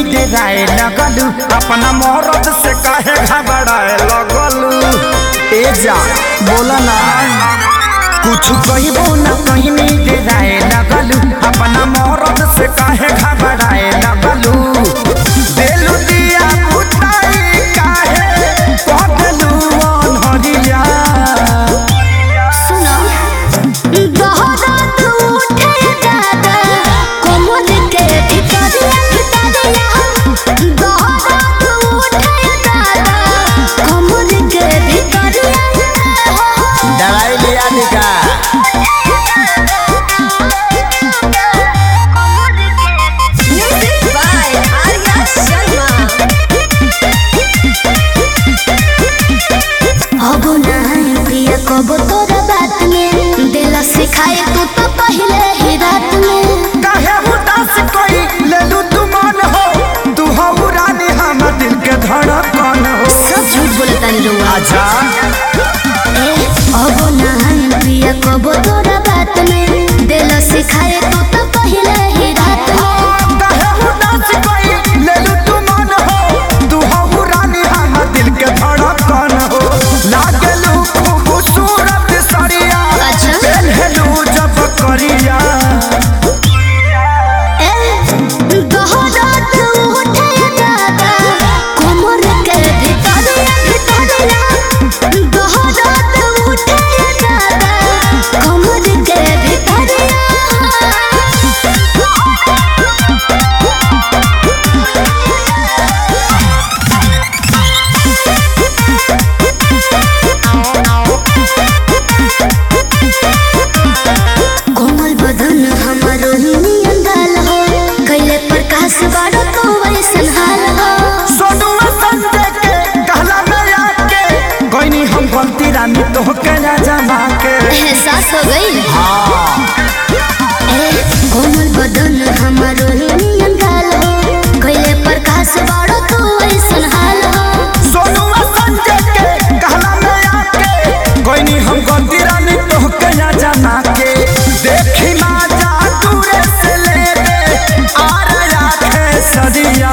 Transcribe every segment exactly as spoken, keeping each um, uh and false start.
डेराए लगलू अपना मरद से काहे घबराए लगलू। ए जा बोला ना कुछ कहबो ना कहनी डेराए लगलू अपना मरद से काहे घबराए लगलू। देलू दिया बुताई काहे पगलू अनहरिया। सुनो दहरात उठे दादा कोमल के भितरिया भितरिया दहरात उठे दादा कोमल के भितरिया दवाई लिया निका म्यूजिक बाय आर्या शर्मा। अब नहीं प्रिय कब तोरा बात में दिल सिखाए तू तो पहले ही रात में काहे उदास कोई लेलू तू मन हो तू हो रानी हम दिल के धड़कन हो। सब झूठ बोलता नहीं रहुआ। आजा ए अब नहीं प्रिय कब तोरा बात में दिल सिखाए तू तो पहले ही रात में काहे उदास कोई लेलू तू मन हो तू हो रानी हम दिल के धड़कन हो। लागलू खूबसूरत सरिया अच्छा। पहनलू जब करिया। ए दहरात उठे दादा कोमल के भितरिया भितरिया दहरात उठे दादा कोमल के भितरिया। कोमल बदन हमारो नियन गाल हो कैले प्रकाश बाड़ो तो वैसन हाल हो। सोनुआ संजय के कहला में आके कोई हम गलती रानी तो के ना जमा के। एहसास हो गई। हाँ ए कोमल बदन हमारो नियन गाल हो कैले प्रकाश बाड़ो तो वैसन हाल हो। सोनुआ संजय के कहला में आके कोई हम गलती रानी तो के ना जमा के। देखी माँ जा दूरे से ले ले आ रहा है सदिया।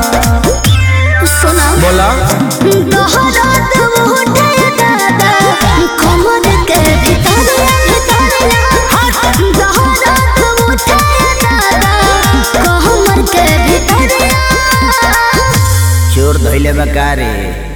सुना बोला दहरात उठे दादा कोमल के भितरिया भितरिया दहरात उठे दादा कोमल के भितरिया। चोर धइले बा का रे।